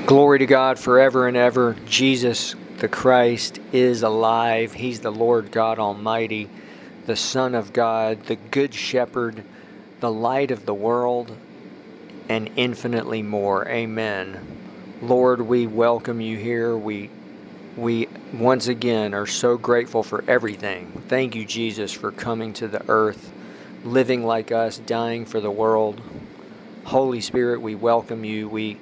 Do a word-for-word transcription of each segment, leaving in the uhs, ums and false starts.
Glory to God forever and ever. Jesus the Christ is alive. He's the Lord God Almighty, the Son of God, the Good Shepherd, the light of the world, and infinitely more. Amen. Lord, we welcome you here. We we once again are so grateful for everything. Thank you, Jesus, for coming to the earth, living like us, dying for the world. Holy Spirit, we welcome you. We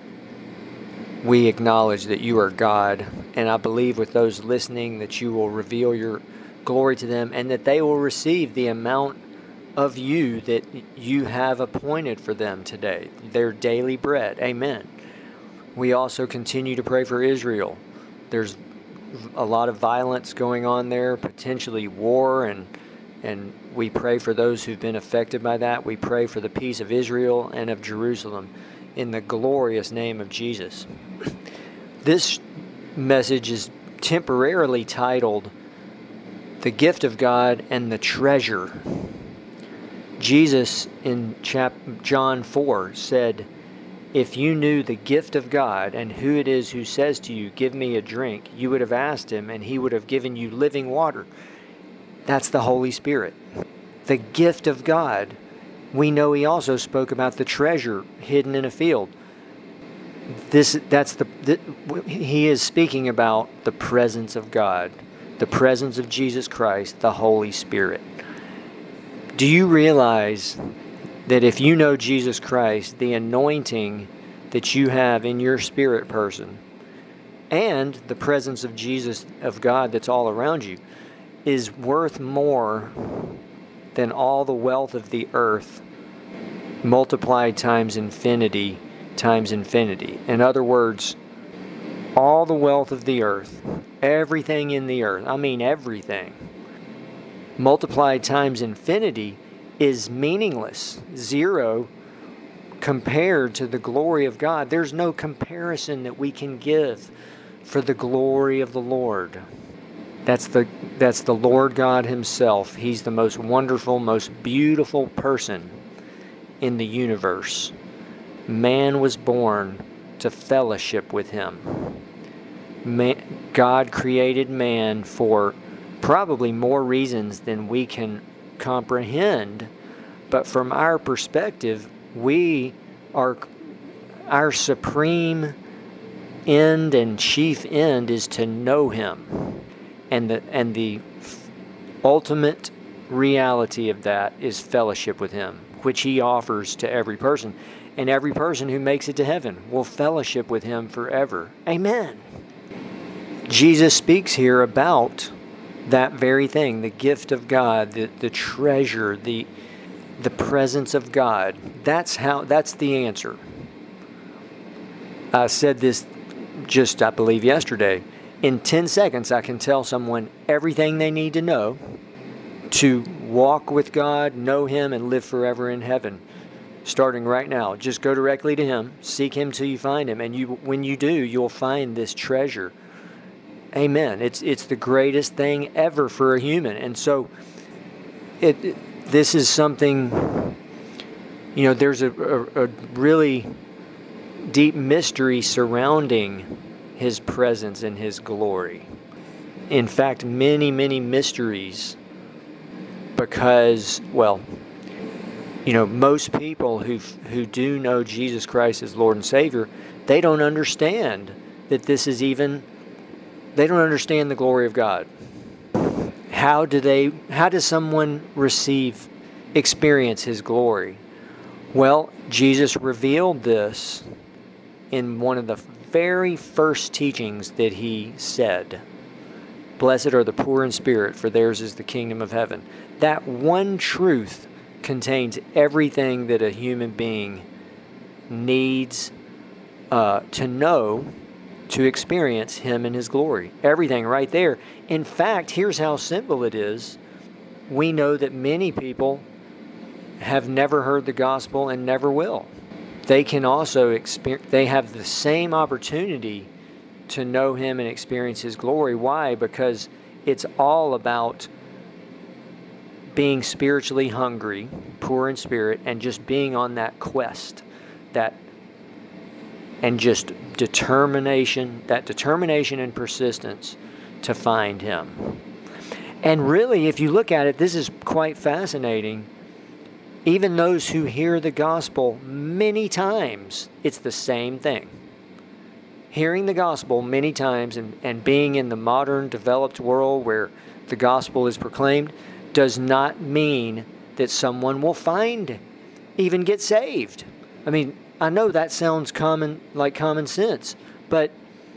We acknowledge that you are God, and I believe with those listening that you will reveal your glory to them and that they will receive the amount of you that you have appointed for them today, their daily bread. Amen. We also continue to pray for Israel. There's a lot of violence going on there, potentially war, and and we pray for those who've been affected by that. We pray for the peace of Israel and of Jerusalem in the glorious name of Jesus. This message is temporarily titled The Gift of God and the Treasure. Jesus in chap- John four said, "If you knew the gift of God and who it is who says to you, 'Give me a drink,' you would have asked him and he would have given you living water." That's the Holy Spirit. The gift of God. We know he also spoke about the treasure hidden in a field. This, that's the, the, he is speaking about the presence of God, the presence of Jesus Christ, the Holy Spirit. Do you realize that if you know Jesus Christ, the anointing that you have in your spirit person and the presence of Jesus, of God that's all around you, is worth more than all the wealth of the earth multiplied times infinity times infinity. In other words, all the wealth of the earth, everything in the earth, I mean everything, multiplied times infinity is meaningless, zero, compared to the glory of God. There's no comparison that we can give for the glory of the Lord. That's the that's the Lord God himself. He's the most wonderful, most beautiful person in the universe. Man was born to fellowship with him. Man, God created man for probably more reasons than we can comprehend, but from our perspective, we are, our supreme end and chief end is to know him. And the and the ultimate reality of that is fellowship with him, which he offers to every person. And every person who makes it to heaven will fellowship with him forever. Amen. Jesus speaks here about that very thing, the gift of God, the, the treasure, the the presence of God. That's how that's the answer. I said this just, I believe, yesterday. In ten seconds, I can tell someone everything they need to know to walk with God, know him, and live forever in heaven. Starting right now, just go directly to him, seek him till you find him, and you, when you do, you'll find this treasure. Amen. It's it's the greatest thing ever for a human, and so it, it this is something. You know, there's a, a, a really deep mystery surrounding his presence and his glory. In fact, many, many mysteries, because, well, you know, most people who who do know Jesus Christ as Lord and Savior, they don't understand that this is even, they don't understand the glory of God. How do they, how does someone receive, experience his glory? Well, Jesus revealed this in one of the very first teachings that he said. Blessed are the poor in spirit, for theirs is the kingdom of heaven. That one truth contains everything that a human being needs uh, to know to experience him in his glory. Everything right there. In fact, here's how simple it is. We know that many people have never heard the gospel and never will. They can also experience, they have the same opportunity to know him and experience his glory. Why? Because it's all about being spiritually hungry, poor in spirit, and just being on that quest, that and just determination, that determination and persistence to find Him. And really, if you look at it, this is quite fascinating. Even those who hear the gospel many times, it's the same thing. Hearing the gospel many times and, and being in the modern developed world where the gospel is proclaimed does not mean that someone will find, even get saved. I mean, I know that sounds common, like common sense, but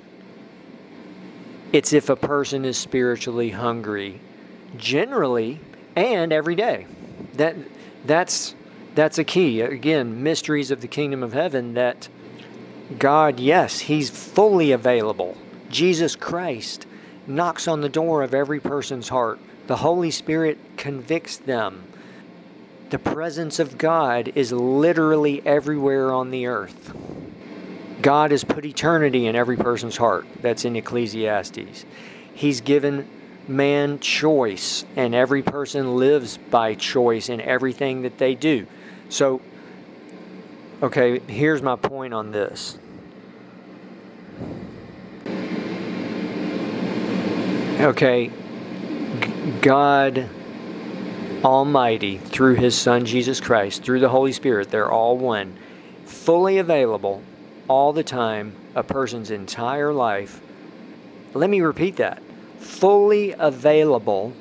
it's if a person is spiritually hungry, generally and every day. That that's that's a key. Again, mysteries of the kingdom of heaven, that God, yes, He's fully available. Jesus Christ knocks on the door of every person's heart. The Holy Spirit convicts them. The presence of God is literally everywhere on the earth. God has put eternity in every person's heart. That's in Ecclesiastes. He's given man choice, and every person lives by choice in everything that they do. So, okay, here's my point on this. Okay, God Almighty, through His Son Jesus Christ, through the Holy Spirit, they're all one, fully available all the time, a person's entire life. Let me repeat that. Fully available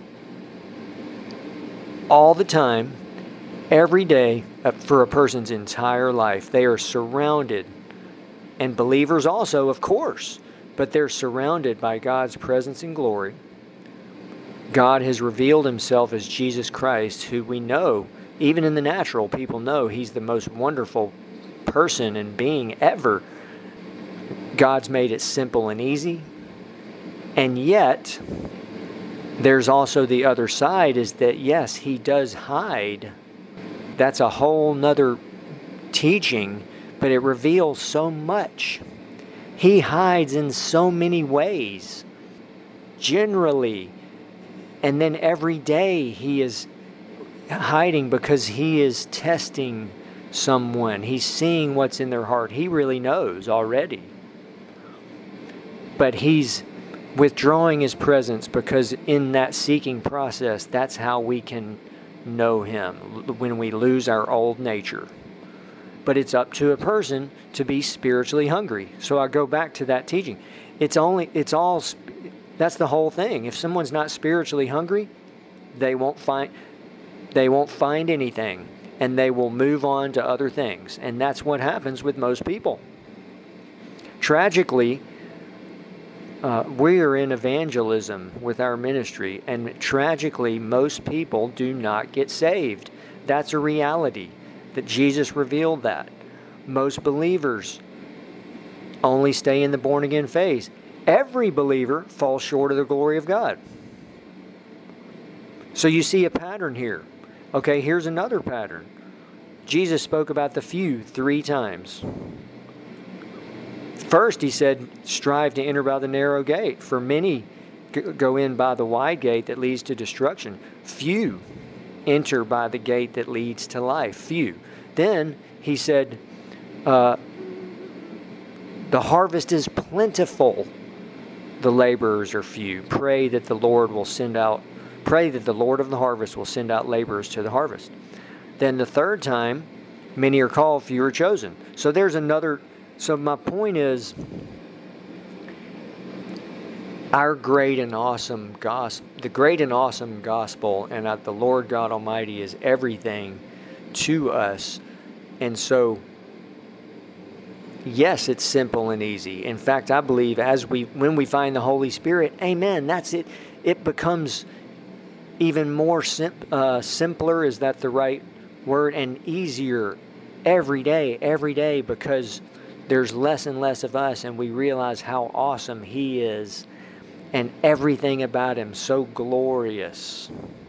all the time, every day, for a person's entire life. They are surrounded, and believers also, of course, but they're surrounded by God's presence and glory. God has revealed Himself as Jesus Christ, who we know, even in the natural, people know He's the most wonderful person and being ever. God's made it simple and easy. And yet, there's also the other side, is that yes, He does hide. That's a whole nother teaching, but it reveals so much. He hides in so many ways, generally. And then every day He is hiding because He is testing someone. He's seeing what's in their heart. He really knows already. But He's withdrawing His presence because in that seeking process, that's how we can know Him, when we lose our old nature. But it's up to a person to be spiritually hungry. So I go back to that teaching. It's only, it's all, that's the whole thing. If someone's not spiritually hungry, they won't find, they won't find anything, and they will move on to other things. And that's what happens with most people. Tragically, uh, we are in evangelism with our ministry, and tragically, most people do not get saved. That's a reality. That Jesus revealed that. Most believers only stay in the born-again phase. Every believer falls short of the glory of God. So you see a pattern here. Okay, here's another pattern. Jesus spoke about the few three times. First, He said, strive to enter by the narrow gate. For many go in by the wide gate that leads to destruction. Few enter by the gate that leads to life. Few. Then He said, uh, the harvest is plentiful. The laborers are few. Pray that the Lord will send out, pray that the Lord of the harvest will send out laborers to the harvest. Then the third time, many are called, few are chosen. So there's another, so my point is, our great and awesome gospel, the great and awesome gospel, and that the Lord God Almighty is everything to us. And so, yes, it's simple and easy. In fact, I believe as we, when we find the Holy Spirit, amen, that's it. It becomes even more sim, uh, simpler, is that the right word, and easier every day, every day, because there's less and less of us, and we realize how awesome He is. And everything about Him so glorious.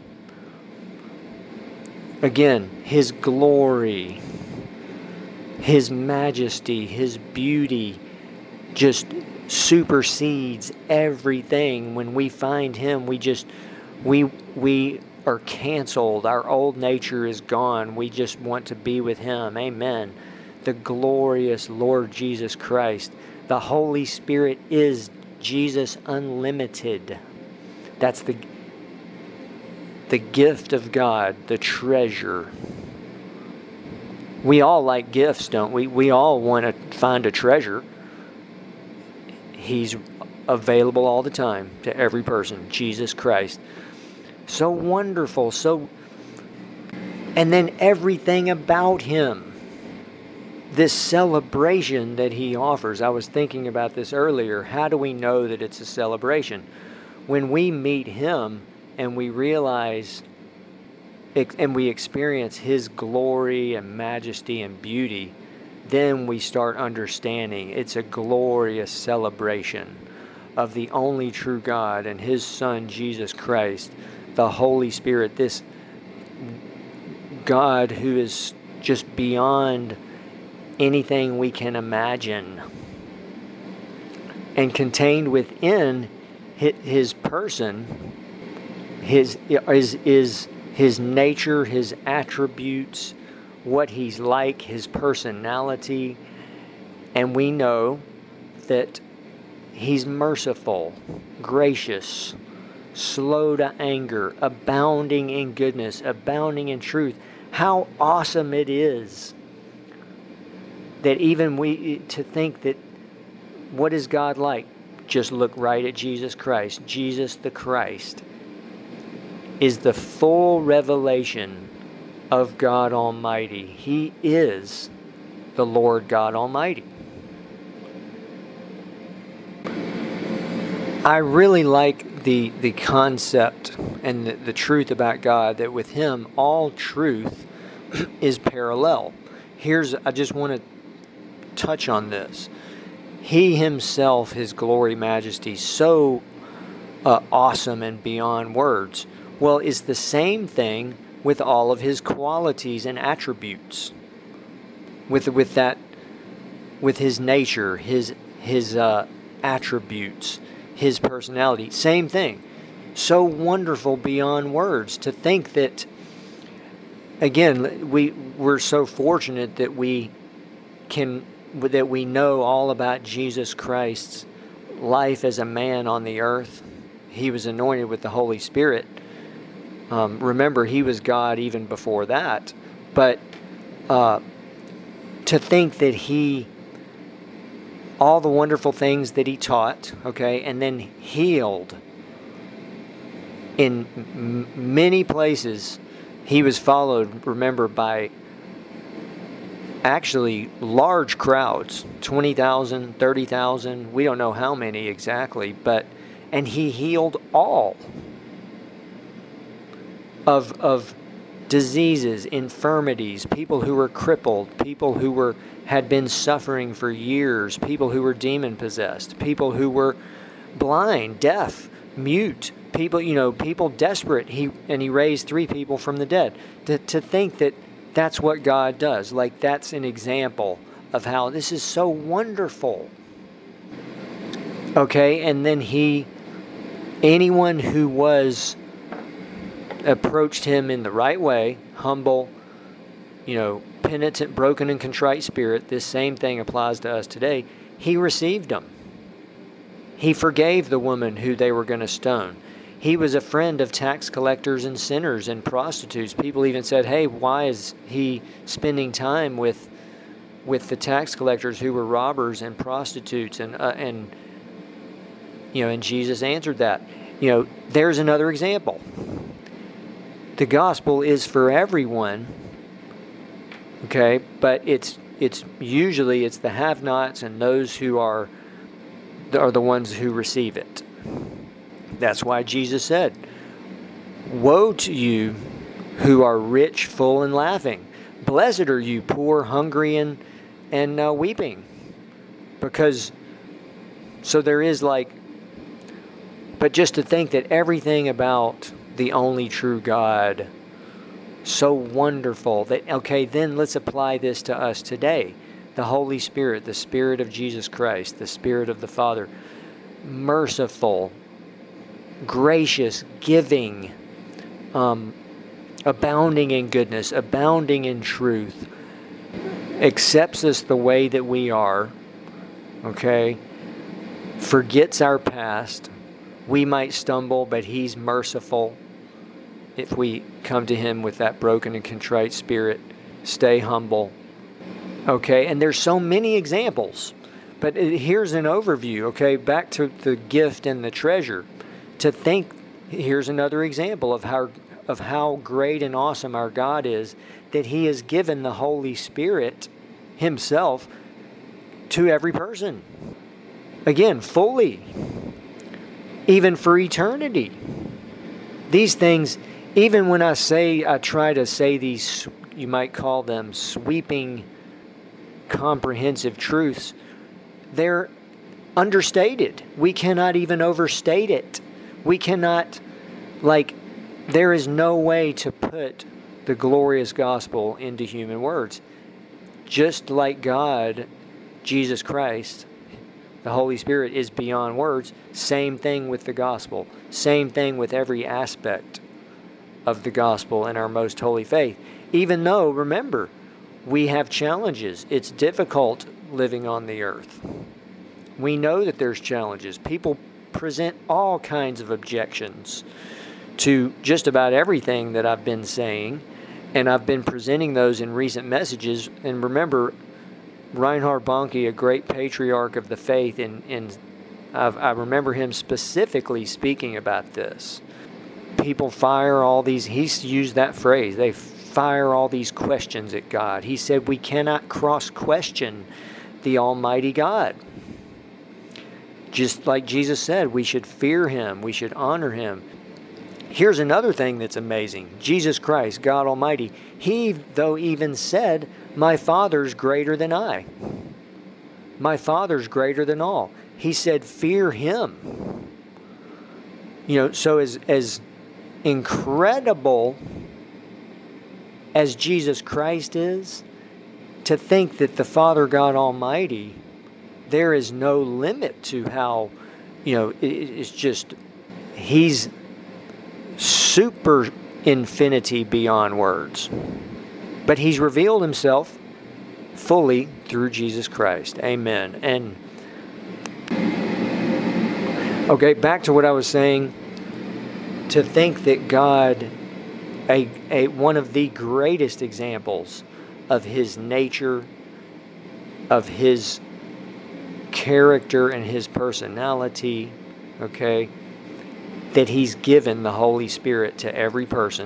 Again, His glory, His majesty, His beauty just supersedes everything. When we find Him, we just, we we are canceled. Our old nature is gone. We just want to be with Him. Amen. the glorious Lord Jesus Christ. The Holy Spirit is Jesus unlimited. That's the, the gift of God, the treasure. We all like gifts, don't we? We all want to find a treasure. He's available all the time to every person, Jesus Christ. So wonderful, so... And then everything about Him. This celebration that He offers. I was thinking about this earlier. How do we know that it's a celebration? When we meet Him and we realize and we experience His glory and majesty and beauty, then we start understanding it's a glorious celebration of the only true God and His Son, Jesus Christ, the Holy Spirit, this God who is just beyond anything we can imagine. And contained within His person, His is is His nature, His attributes, what He's like, His personality. And we know that He's merciful, gracious, slow to anger, abounding in goodness, abounding in truth. How awesome it is that even we, to think that, what is God like? Just look right at Jesus Christ. Jesus the Christ is the full revelation of God Almighty. He is the Lord God Almighty. I really like the the concept and the, the truth about God, that with Him all truth is parallel. Here's, I just want to touch on this. He Himself, His glory, majesty, so uh, awesome and beyond words. Well, it's the same thing with all of His qualities and attributes. With with that, with His nature, His His uh, attributes, His personality, same thing. So wonderful beyond words to think that. Again, we we're so fortunate that we can that we know all about Jesus Christ's life as a man on the earth. He was anointed with the Holy Spirit. Um, remember, He was God even before that. But uh, to think that He, all the wonderful things that He taught, okay, and then healed in m- many places. He was followed, remember, by actually large crowds, twenty thousand, thirty thousand, we don't know how many exactly, but, and He healed all of, of diseases, infirmities, people who were crippled, people who were had been suffering for years, people who were demon-possessed, people who were blind, deaf, mute, people, you know, people desperate. He and He raised three people from the dead. To, to think that that's what God does, like that's an example of how this is so wonderful. Okay, and then He, anyone who was approached Him in the right way, humble, you know, penitent, broken and contrite spirit, this same thing applies to us today. He received them. He forgave the woman who they were going to stone. He was a friend of tax collectors and sinners and prostitutes. People even said, hey, why is He spending time with with the tax collectors who were robbers and prostitutes? And, uh, and you know, and Jesus answered that. You know, there's another example. The gospel is for everyone, okay? But it's it's usually it's the have-nots and those who are are the ones who receive it. That's why Jesus said, woe to you who are rich, full, and laughing. Blessed are you, poor, hungry, and, and uh, weeping. Because, so there is like, but just to think that everything about the only true God, so wonderful, that, okay, then let's apply this to us today. The Holy Spirit, the Spirit of Jesus Christ, the Spirit of the Father, merciful, gracious, giving, um, abounding in goodness, abounding in truth, accepts us the way that we are, okay, forgets our past. We might stumble, but He's merciful if we come to Him with that broken and contrite spirit. Stay humble. Okay, and there's so many examples, but here's an overview, okay, back to the gift and the treasure. To think, here's another example of how of how great and awesome our God is, that He has given the Holy Spirit Himself to every person. Again, fully, even for eternity. These things, even when I say, I try to say these, you might call them sweeping, comprehensive truths, they're understated. We cannot even overstate it. We cannot, like, there is no way to put the glorious gospel into human words. Just like God, Jesus Christ, the Holy Spirit is beyond words, same thing with the gospel. Same thing with every aspect of the gospel in our most holy faith. Even though, remember, we have challenges. It's difficult living on the earth. We know that there's challenges. People present all kinds of objections to just about everything that I've been saying, and I've been presenting those in recent messages. And remember, Reinhard Bonnke, a great patriarch of the faith, and, and I've, I remember him specifically speaking about this. People fire all these, he's used that phrase, they fire all these questions at God. He said we cannot cross-question the Almighty God. Just like Jesus said, we should fear Him, we should honor Him. Here's another thing that's amazing. Jesus Christ, God Almighty, He, though, even said, my Father's greater than I. My Father's greater than all. He said, fear Him. You know, so as, as incredible as Jesus Christ is, to think that the Father God Almighty, there is no limit to how, you know, it, it's just, He's super infinity beyond words. But He's revealed Himself fully through Jesus Christ. Amen. And, okay, back to what I was saying. To think that God, a, a one of the greatest examples of His nature, of His character and His personality, okay, that He's given the Holy Spirit to every person.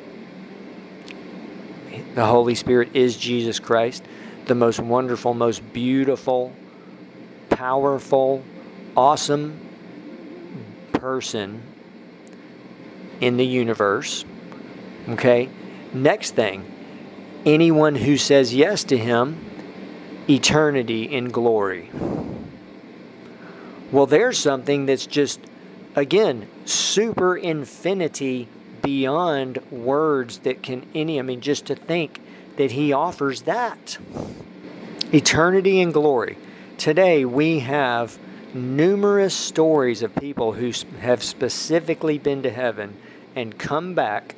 The Holy Spirit is Jesus Christ, the most wonderful, most beautiful, powerful, awesome person in the universe. Okay? Next thing, anyone who says yes to Him, eternity in glory. Well, there's something that's just, again, super infinity beyond words that can any, I mean, just to think that He offers that. Eternity in glory. Today we have numerous stories of people who have specifically been to heaven and come back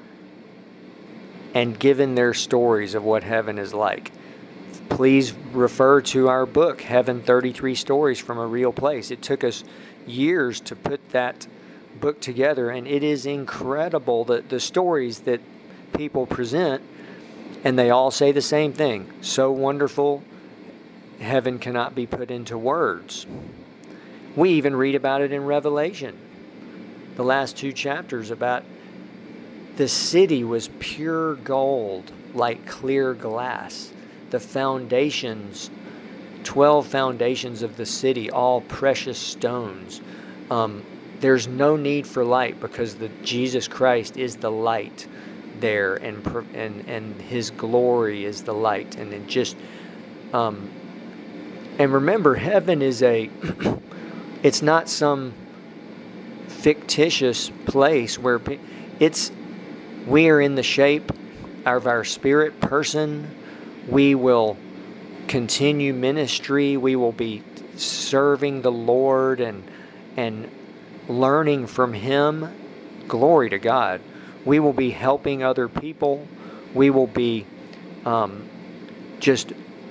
and given their stories of what heaven is like. Please refer to our book, Heaven thirty-three Stories from a Real Place. It took us years to put that book together, and it is incredible that the stories that people present, and they all say the same thing. So wonderful, heaven cannot be put into words. We even read about it in Revelation, the last two chapters, about the city was pure gold, like clear glass. The foundations, twelve foundations of the city, all precious stones. Um, there's no need for light because the Jesus Christ is the light there, and and and His glory is the light, and it just um, and remember, heaven is a it's not some fictitious place where it's we are in the shape of our spirit person. We will continue ministry. We will be serving the Lord and and learning from Him. Glory to God. We will be helping other people. We will be um, just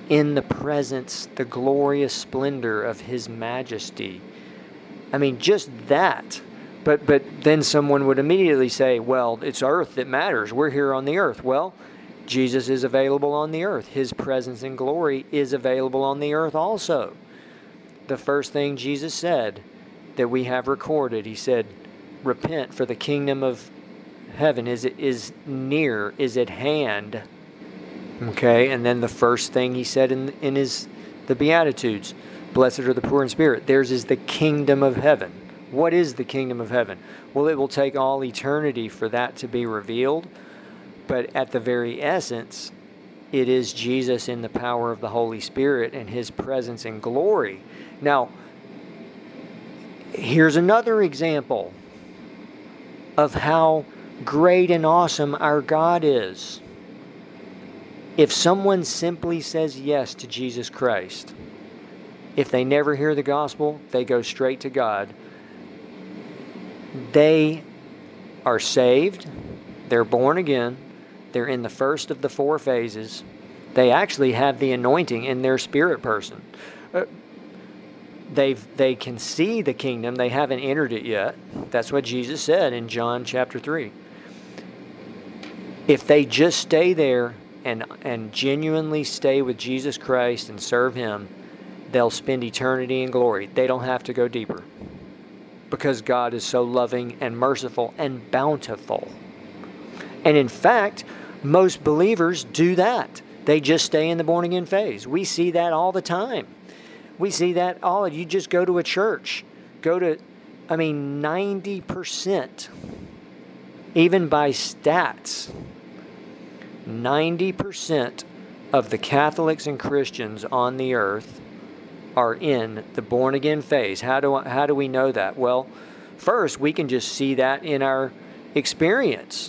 in the presence, the glorious splendor of His majesty. I mean, just that. But but then someone would immediately say, well, it's earth that matters. We're here on the earth. Well, Jesus is available on the earth. His presence and glory is available on the earth also. The first thing Jesus said that we have recorded, He said, repent, for the kingdom of heaven is is near, is at hand. Okay, and then the first thing He said in in his the Beatitudes, blessed are the poor in spirit. Theirs is the kingdom of heaven. What is the kingdom of heaven? Well, it will take all eternity for that to be revealed, but at the very essence, it is Jesus in the power of the Holy Spirit and His presence and glory. Now, here's another example of how great and awesome our God is. If someone simply says yes to Jesus Christ, if they never hear the gospel, they go straight to God. They are saved, they're born again, they're in the first of the four phases. They actually have the anointing in their spirit person. Uh, they've, they can see the kingdom, they haven't entered it yet. That's what Jesus said in John chapter three. If they just stay there and, and genuinely stay with Jesus Christ and serve Him, they'll spend eternity in glory. They don't have to go deeper, because God is so loving and merciful and bountiful. And in fact, most believers do that. They just stay in the born-again phase. We see that all the time. We see that all. You just go to a church. Go to, I mean, ninety percent, even by stats, ninety percent of the Catholics and Christians on the earth are in the born-again phase. How do, how do we know that? Well, first, we can just see that in our experience.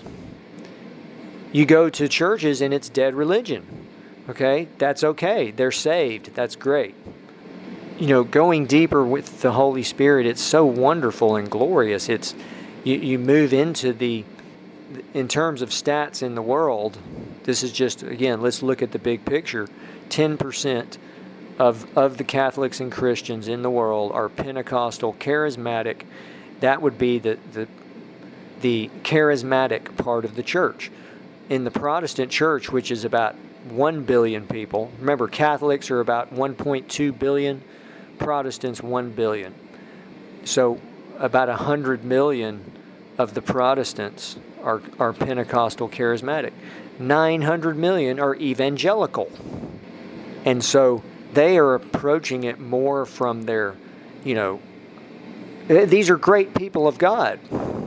You go to churches and it's dead religion. Okay? That's okay. They're saved. That's great. You know, going deeper with the Holy Spirit, it's so wonderful and glorious. It's you, you move into the, in terms of stats in the world, this is just, again, let's look at the big picture. ten percent Of, of the Catholics and Christians in the world are Pentecostal, charismatic. That would be the, the, the charismatic part of the church. In the Protestant church, which is about one billion people, remember Catholics are about one point two billion, Protestants one billion. So about one hundred million of the Protestants are, are Pentecostal charismatic. nine hundred million are evangelical. And so they are approaching it more from their, you know, these are great people of God,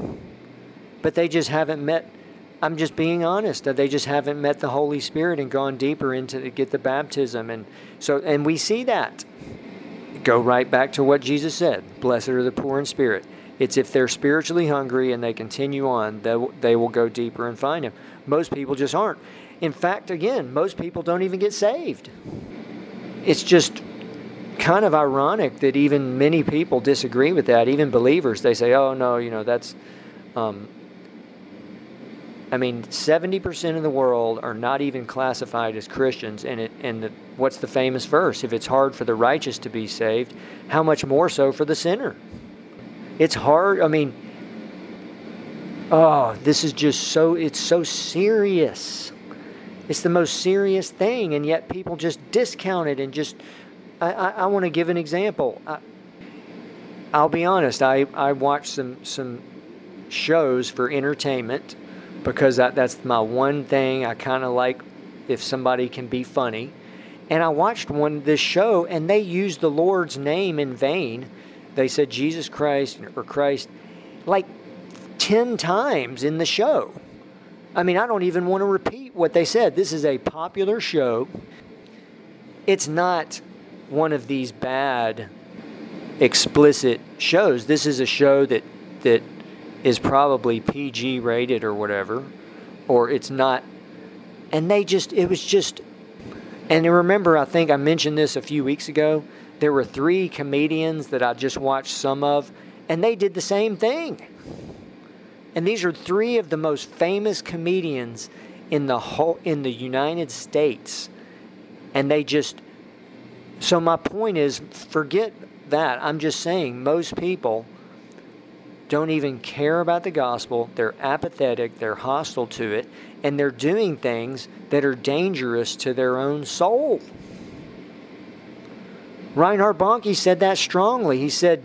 but they just haven't met, I'm just being honest, they just haven't met the Holy Spirit and gone deeper into to get the baptism. And so, and we see that. Go right back to what Jesus said, blessed are the poor in spirit. It's if they're spiritually hungry and they continue on, they will, they will go deeper and find Him. Most people just aren't. In fact, again, most people don't even get saved. It's just kind of ironic that even many people disagree with that, even believers. They say, oh, no, you know, that's, um, I mean, seventy percent of the world are not even classified as Christians. And it, and the, what's the famous verse? If it's hard for the righteous to be saved, how much more so for the sinner? It's hard. I mean, oh, this is just so, it's so serious. It's the most serious thing, and yet people just discount it and just, I, I, I want to give an example. I, I'll be honest, I, I watch some, some shows for entertainment because that, that's my one thing. I kind of like if somebody can be funny. And I watched one this show, and they used the Lord's name in vain. They said Jesus Christ or Christ like ten times in the show. I mean, I don't even want to repeat what they said. This is a popular show. It's not one of these bad, explicit shows. This is a show that that is probably P G rated or whatever, or it's not. And they just, it was just, and remember, I think I mentioned this a few weeks ago. There were three comedians that I just watched some of, and they did the same thing. And these are three of the most famous comedians in the whole in the United States, And they just, so my point is, forget that. I'm just saying most people don't even care about the gospel. They're apathetic. They're hostile to it. And they're doing things that are dangerous to their own soul. Reinhard Bonnke said that strongly. He said,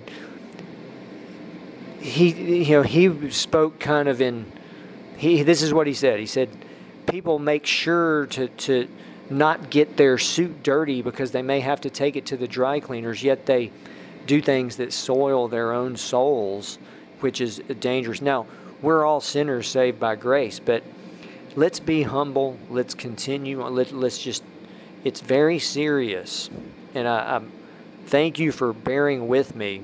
he, you know, he spoke kind of in, he, this is what he said. He said, people make sure to, to not get their suit dirty because they may have to take it to the dry cleaners, yet they do things that soil their own souls, which is dangerous. Now, we're all sinners saved by grace, but let's be humble. Let's continue. Let, let's just, it's very serious. And I, I thank you for bearing with me.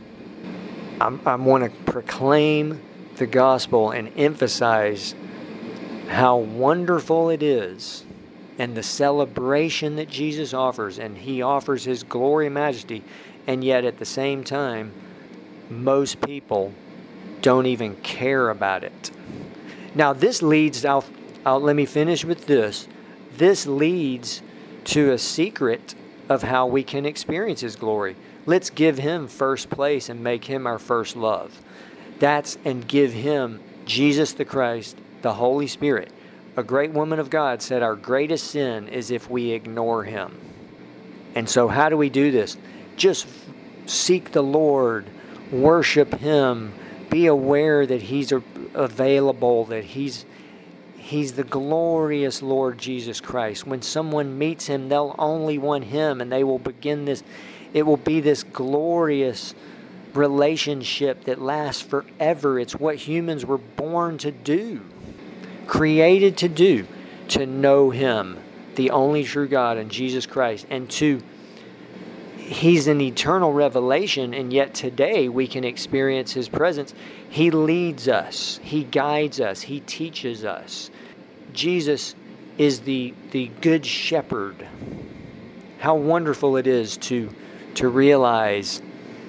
I'm, I want to proclaim the gospel and emphasize how wonderful it is and the celebration that Jesus offers. And he offers his glory and majesty. And yet at the same time, most people don't even care about it. Now this leads, I'll, I'll, let me finish with this. This leads to a secret of how we can experience his glory. Let's give him first place and make him our first love. That's, and give him Jesus the Christ, the Holy Spirit. A great woman of God said our greatest sin is if we ignore him. And so how do we do this? Just seek the Lord, worship him, be aware that he's available, that he's He's the glorious Lord Jesus Christ. When someone meets him, they'll only want him, and they will begin this, it will be this glorious relationship that lasts forever. It's what humans were born to do, created to do, to know him, the only true God, and Jesus Christ, and to, he's an eternal revelation, and yet today we can experience his presence. He leads us, he guides us, he teaches us. Jesus is the, the good shepherd. How wonderful it is to, to realize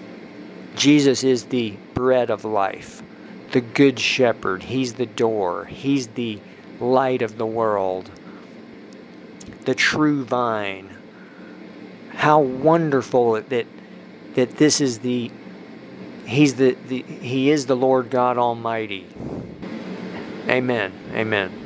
Jesus is the bread of life, the good shepherd. He's the door. He's the light of the world, the true vine. How wonderful that that this is the He's the, the He is the Lord God Almighty. Amen. Amen.